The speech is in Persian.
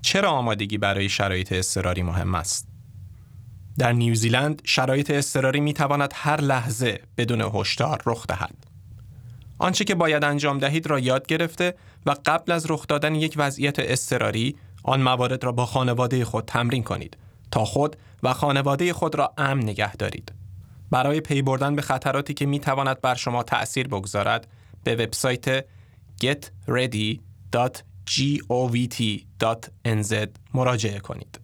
چرا آمادگی برای شرایط اضطراری مهم است؟ در نیوزیلند شرایط اضطراری می‌تواند هر لحظه بدون هشدار رخ دهد. آنچه که باید انجام دهید را یاد گرفته و قبل از رخ دادن یک وضعیت اضطراری آن موارد را با خانواده خود تمرین کنید تا خود و خانواده خود را امن نگه دارید. برای پی بردن به خطراتی که می‌تواند بر شما تأثیر بگذارد به وبسایت getready.govt.nz مراجعه کنید.